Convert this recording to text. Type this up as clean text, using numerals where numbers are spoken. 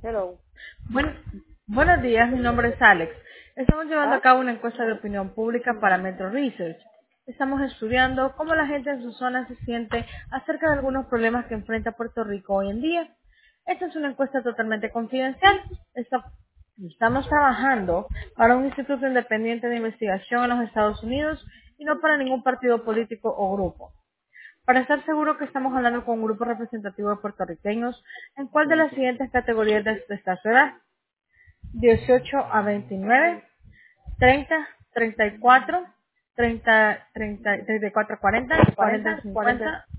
Hello. Buen- buenos días, mi nombre es Alex. Estamos llevando a ¿Ah? cabo una encuesta de opinión pública para Metro Research. Estamos estudiando cómo la gente en su zona se siente acerca de algunos problemas que enfrenta Puerto Rico hoy en día. Esta es una encuesta totalmente confidencial. Estamos trabajando para un instituto independiente de investigación en los Estados Unidos y no para ningún partido político o grupo. Para estar seguro que estamos hablando con un grupo representativo de puertorriqueños, ¿en cuál de las siguientes categorías está su edad? 18 a 29, 30, 34, 30, 34 a 40, 40 a 50,